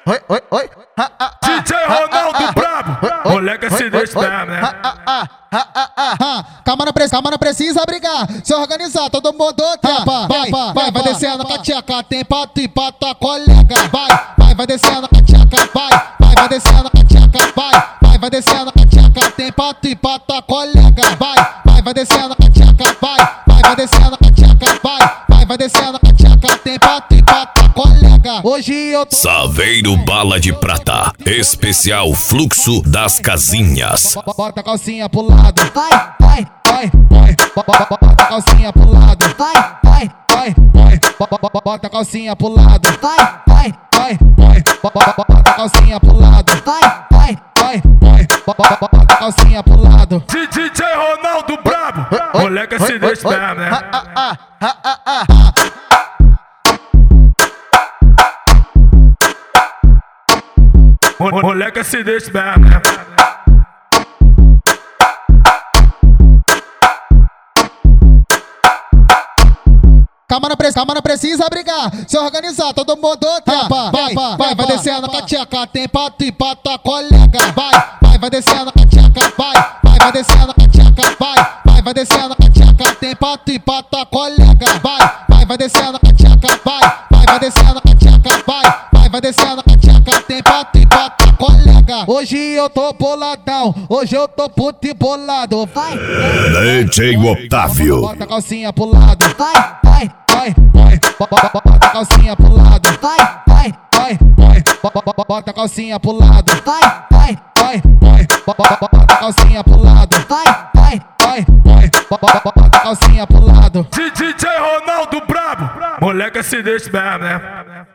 oi. DJ Ronaldo brabo, moleque se deixa mesmo, né? Calma, não precisa brigar. Se organizar, todo mundo trepa. Vai descendo com a tcheca, tem pato e pra tua colega. Vai descendo com a tcheca, vai descendo com a tcheca, vai descendo com a tcheca, tem pato e pra tua colega. Vai descendo com a tcheca, vai descendo com a tcheca, vai descendo com a tcheca, tem pato e pra tua colega. Hoje eu tô Saveiro Bala de Prata, especial fluxo das casinhas. bota a calcinha pro lado, vai, bota a calcinha pro lado, vai, bota a calcinha pro lado, vai, bota a calcinha pro lado, vai, bota a calcinha pro lado. DJ Ronaldo brabo, moleque se deixa mesmo, né? Moleque se deixa mesmo, né? Calma, não precisa brigar. Se organizar, todo mundo trepa. Vai descendo com a tcheca, tem pato e pra tua colega. Vai descendo com a tcheca, vai descendo com a tcheca, vai descendo com a tcheca, tem pato e pra tua colega. Vai descendo com a tcheca, vai descendo com a tcheca, vai descendo com a tcheca, tem pato e pra tua colega. Hoje eu tô boladão, hoje eu tô puto e bolado. Vai, DJ Otávio. bota a calcinha pro lado, vai, bota a calcinha pro lado, vai, bota a calcinha pro lado, vai, bota a calcinha pro lado, vai, bota a calcinha pro lado. DJ Ronaldo brabo, moleque se deixa mesmo, né?